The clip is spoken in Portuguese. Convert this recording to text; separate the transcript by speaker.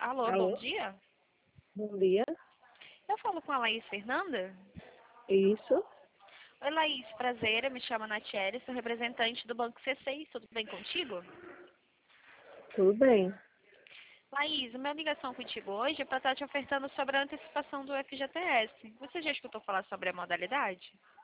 Speaker 1: Alô, bom
Speaker 2: Alô,
Speaker 1: dia.
Speaker 2: bom dia.
Speaker 1: Eu falo com a Laís Fernanda.
Speaker 2: Isso,
Speaker 1: Oi, Laís, prazer. Eu me chamo Natiele, sou representante do Banco C6. Tudo bem contigo?
Speaker 2: tudo bem.
Speaker 1: Laís, a minha ligação contigo hoje é para estar te ofertando sobre a antecipação do FGTS. Você já escutou falar sobre a modalidade?